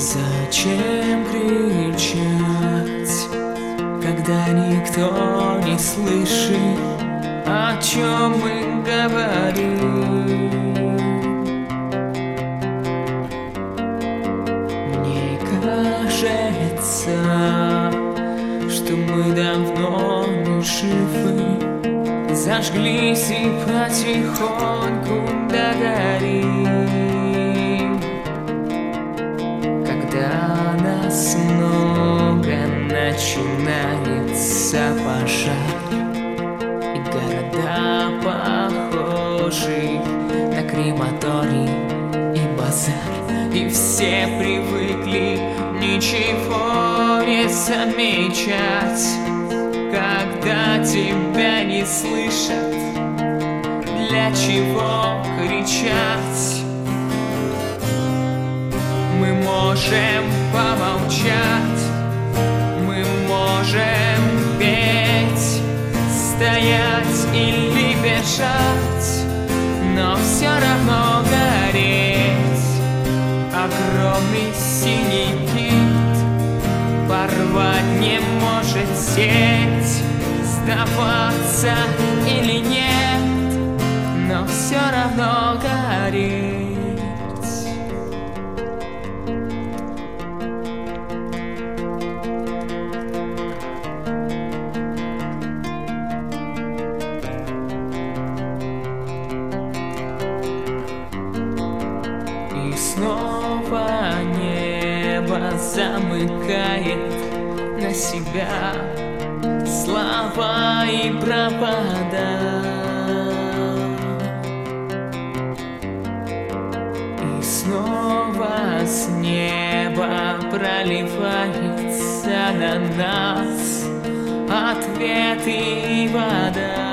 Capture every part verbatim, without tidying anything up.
Зачем кричать, когда никто не слышит, о чем мы говорим? Мне кажется, что мы давно не живы, зажглись и потихоньку догорим. Когда нас много, начинается пожар, и города похожи на крематорий и базар, и все привыкли ничего не замечать. Когда тебя не слышат, для чего кричать? Мы можем помолчать, мы можем петь, стоять или бежать, но все равно гореть. Огромный синий кит порвать не может сеть, сдаваться или нет, но все равно гореть. И снова небо замыкает на себя слова и провода, и снова с неба проливается на нас ответы и вода.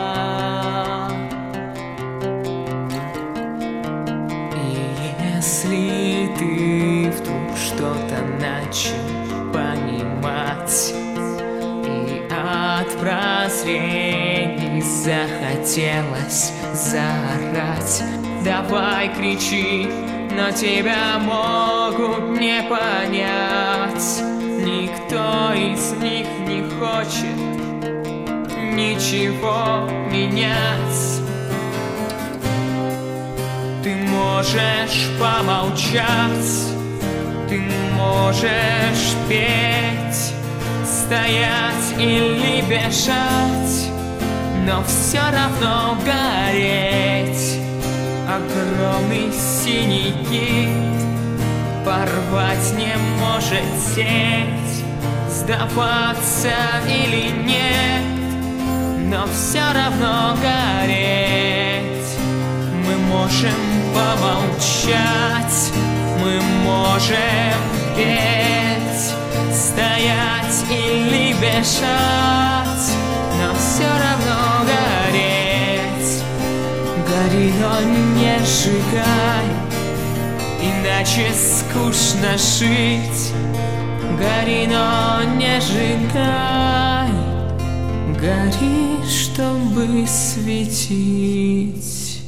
Если ты вдруг что-то начал понимать и от прозрений захотелось заорать, давай кричи, но тебя могут не понять. Никто из них не хочет ничего менять. Ты можешь помолчать, ты можешь петь, стоять или бежать, но все равно гореть. Огромный синий кит порвать не может сеть, сдаваться или нет, но все равно гореть. Мы можем помолчать, мы можем петь, стоять или бежать, но все равно гореть. Гори, но не сжигай, иначе скучно жить. Гори, но не сжигай, гори, чтобы светить.